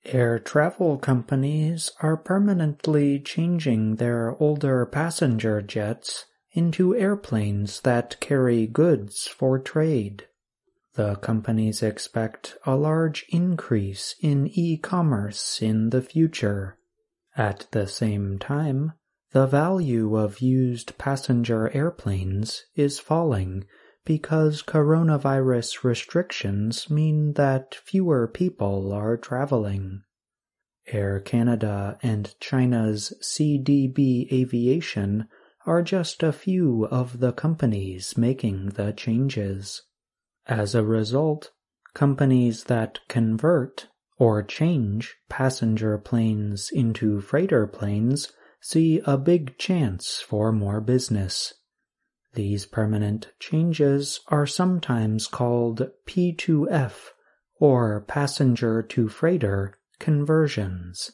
Air travel companies are permanently changing their older passenger jets into airplanes that carry goods for trade. The companies expect a large increase in e-commerce in the future. At the same time, the value of used passenger airplanes is falling because coronavirus restrictions mean that fewer people are traveling. Air Canada and China's CDB Aviation are just a few of the companies making the changes. As a result, companies that convert or change passenger planes into freighter planes see a big chance for more business. These permanent changes are sometimes called P2F, or passenger-to-freighter conversions.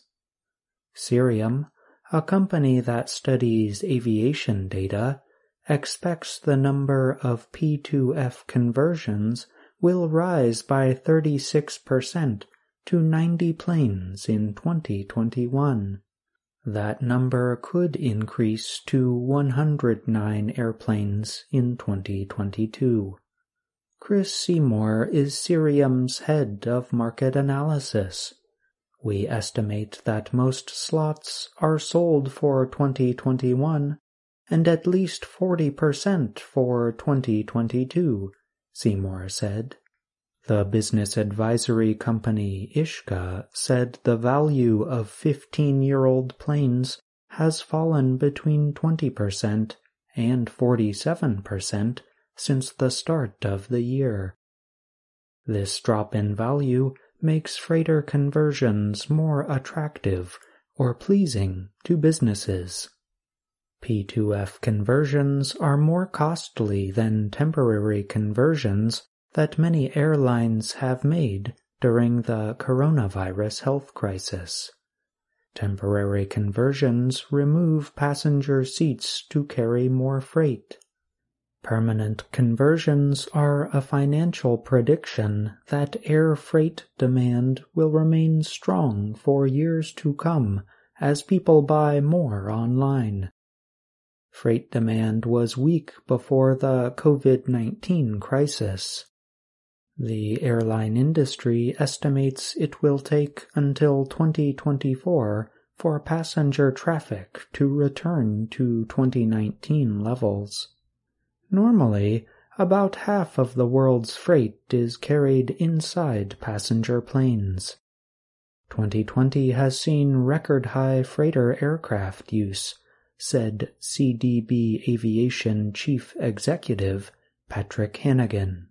Cirium, a company that studies aviation data, expects the number of P2F conversions will rise by 36% to 90 planes in 2021. That number could increase to 109 airplanes in 2022. Chris Seymour is Cirium's head of market analysis. We estimate that most slots are sold for 2021 and at least 40% for 2022, Seymour said. The business advisory company Ishka said the value of 15-year-old planes has fallen between 20% and 47% since the start of the year. This drop in value makes freighter conversions more attractive or pleasing to businesses. P2F conversions are more costly than temporary conversions that many airlines have made during the coronavirus health crisis. Temporary conversions remove passenger seats to carry more freight. Permanent conversions are a financial prediction that air freight demand will remain strong for years to come as people buy more online. Freight demand was weak before the COVID-19 crisis. The airline industry estimates it will take until 2024 for passenger traffic to return to 2019 levels. Normally, about half of the world's freight is carried inside passenger planes. 2020 has seen record-high freighter aircraft use, said CDB Aviation Chief Executive Patrick Hannigan.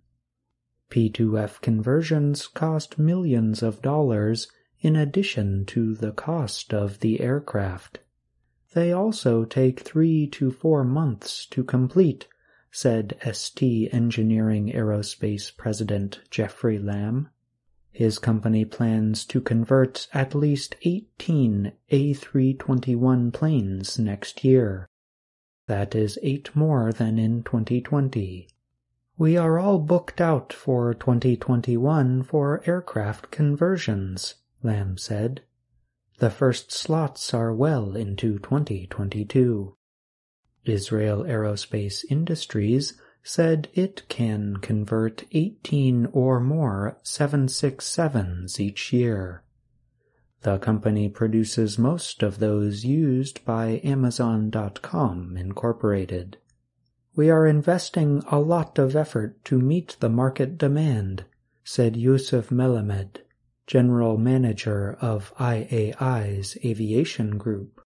P2F conversions cost millions of dollars in addition to the cost of the aircraft. They also take 3 to 4 months to complete, said ST Engineering Aerospace President Jeffrey Lamb. His company plans to convert at least 18 A321 planes next year. That is 8 more than in 2020. We are all booked out for 2021 for aircraft conversions, Lamb said. The first slots are well into 2022. Israel Aerospace Industries said it can convert 18 or more 767s each year. The company produces most of those used by Amazon.com Incorporated. We are investing a lot of effort to meet the market demand, said Yusuf Melamed, General Manager of IAI's Aviation Group.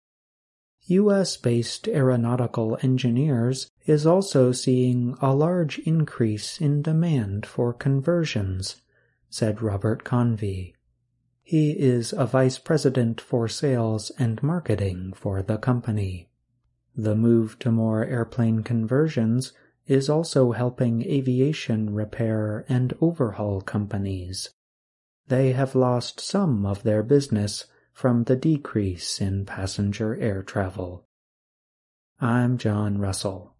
U.S.-based Aeronautical Engineers is also seeing a large increase in demand for conversions, said Robert Convey. He is a vice president for sales and marketing for the company. The move to more airplane conversions is also helping aviation repair and overhaul companies. They have lost some of their business from the decrease in passenger air travel. I'm John Russell.